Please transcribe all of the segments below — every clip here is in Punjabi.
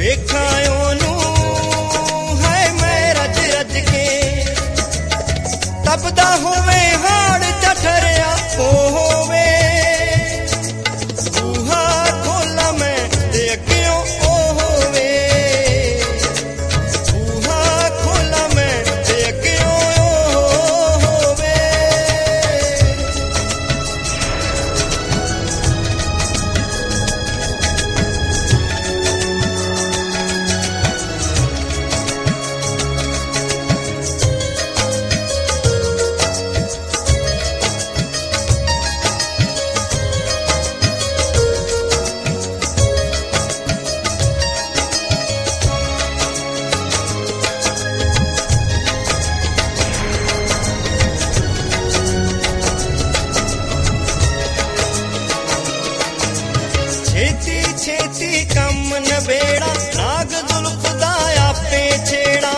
ਵੇਖਾਂ ਉਹਨੂੰ ਹੈ ਮੈਂ ਰੱਜ ਰੱਜ ਕੇ ਤਪਦਾ ਹੋਵੇ ਹਾੜ ਚਠਰਿਆ ਹੋਵੇ ਬੂਹਾ ਖੋਲਾ ਮੈਂ ਤੇ ਅੱਗਿਓਂ ਉਹ ਹੋਵੇ ਬੂਹਾ ਖੋਲਾ ਮੈਂ ਤੇ ਅੱਗਿਓਂ ਉਹ ਹੋਵੇ ਛੇਤੀ ਛੇਤੀ ਕੰਮ ਨਵੇੜਾ ਨਾਗ ਜ਼ੁਲਫ ਦਾ ਆਪੇ ਛੇੜਾ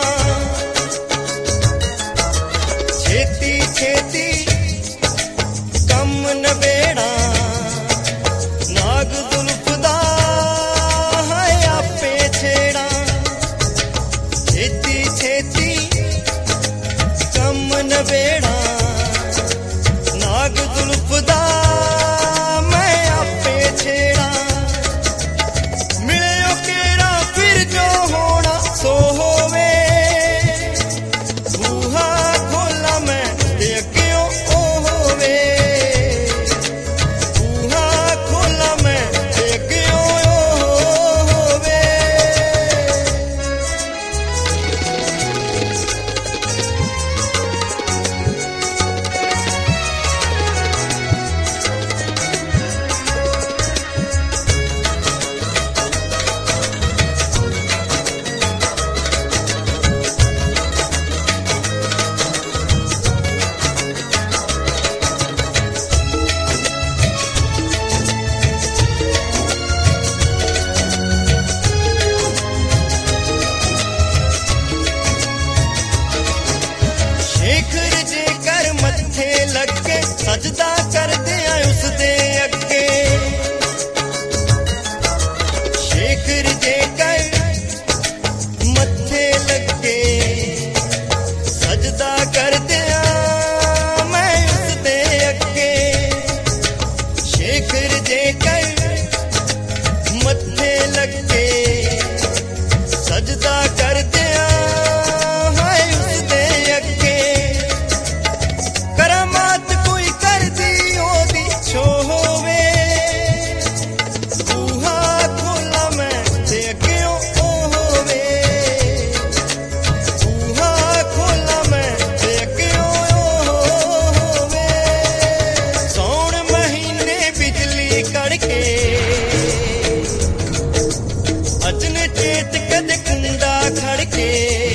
ਛੇਤੀ ਛੇਤੀ ਕੰਮ ਨਵੇੜਾ ਨਾਗ ਜ਼ੁਲਫ ਦਾ ਹੈ ਆਪੇ ਛੇੜਾ ਛੇਤੀ ਛੇਤੀ ਕੰਮ ਨਵੇੜਾ ਨਾਗ ਜ਼ੁਲਫ ਦਾ ਮੈਂ ਆਪੇ ਛੇੜਾ ਮਿਲਿਓ ਕਿਹੜਾ ਫਿਰ ਜੋ ਹੋਣਾ ਸੋ ਹੋਵੇ ਬੂਹਾ ਖੋਲਾ ਮੈਂ ਤੇ ਅੱਗਿਓਂ ਉਹ ਹੋਵੇ ਬੂਹਾ ਖੋਲਾ ਮੈਂ ਤੇ ਅੱਗਿਓਂ ਉਹ ਹੋਵੇ ਸ਼ੇਖਰ ਜੇ ਕਰ ਮੱਥੇ ਲੱਗੇ ਸਜਦਾ ਕਰਦੇ ਆ ਉਸਦੇ ਅੱਗੇ ਸ਼ੇਖਰ ਜੇ ਕਰ ਮੱਥੇ ਲੱਗੇ ਸਜਦਾ ਕਰਦੇ ਆ ਮੈਂ ਉਸਦੇ ਅੱਗੇ ਸ਼ੇਖਰ ਜੇ ਕਰ ਮੱਥੇ ਲੱਗੇ ਸਜਦਾ ਕਰਦੇ ਆ ਹਾਏ ਉਸਦੇ ਅੱਗੇ ਕਰਾਮਾਤ ਕੋਈ ਕਰਦੀ ਉਹਦੀ ਛੋ ਹੋਵੇ ਬੂਹਾ ਖੋਲਾ ਮੈਂ ਤੇ ਅੱਗਿਓਂ ਉਹ ਹੋਵੇ ਬੂਹਾ ਖੋਲਾ ਮੈਂ ਤੇ ਅੱਗਿਓਂ ਉਹ ਹੋਵੇ ਸੌਣ ਮਹੀਨੇ ਬਿਜਲੀ ਕੜਕੇ ਅਚਨ ਚੇਤ ਕਦੇ ਕੁੰਡਾ ਖੜਕੇ